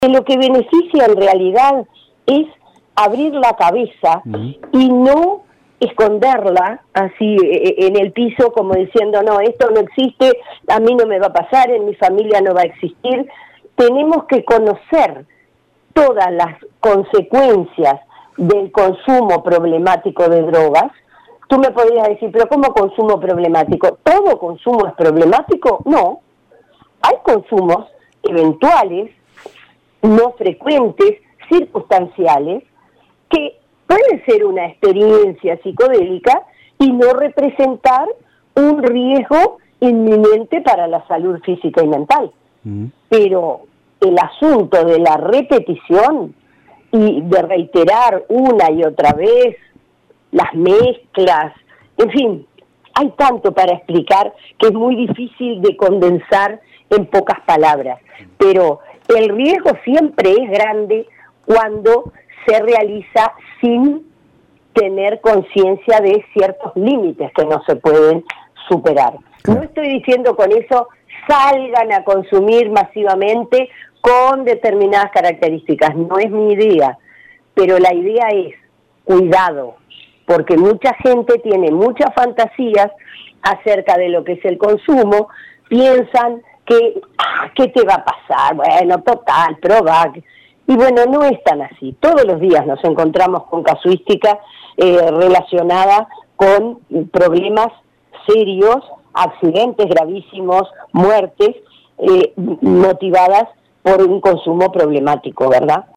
que lo que beneficia en realidad es abrir la cabeza y no esconderla así en el piso como diciendo, no, esto no existe, a mí no me va a pasar, en mi familia no va a existir. Tenemos que conocer todas las consecuencias del consumo problemático de drogas. Tú me podrías decir, pero ¿cómo consumo problemático? ¿Todo consumo es problemático? No. Hay consumos eventuales, no frecuentes, circunstanciales, que pueden ser una experiencia psicodélica y no representar un riesgo inminente para la salud física y mental. Pero el asunto de la repetición y de reiterar una y otra vez las mezclas, en fin, hay tanto para explicar que es muy difícil de condensar en pocas palabras, pero el riesgo siempre es grande cuando se realiza sin tener conciencia de ciertos límites que no se pueden superar. No estoy diciendo con eso salgan a consumir masivamente con determinadas características, no es mi idea, pero la idea es cuidado, porque mucha gente tiene muchas fantasías acerca de lo que es el consumo, piensan que, ¿qué te va a pasar? Bueno, total, proba. Y bueno, no es tan así. Todos los días nos encontramos con casuística relacionada con problemas serios, accidentes gravísimos, muertes, motivadas por un consumo problemático, ¿verdad?